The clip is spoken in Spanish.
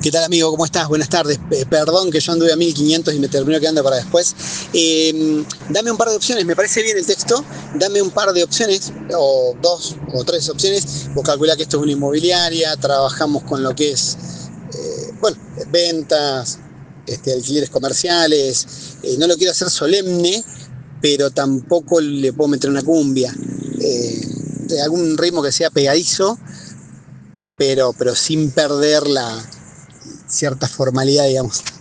¿Qué tal, amigo? ¿Cómo estás? Buenas tardes. Perdón que yo anduve a 1500 y me terminó quedando para después. Dame un par de opciones, me parece bien el texto. Dame un par de opciones, o dos o tres opciones. Vos calculá que esto es una inmobiliaria, trabajamos con lo que es, bueno, ventas, alquileres comerciales. No lo quiero hacer solemne, pero tampoco le puedo meter una cumbia. De algún ritmo que sea pegadizo, pero sin perder la cierta formalidad, digamos.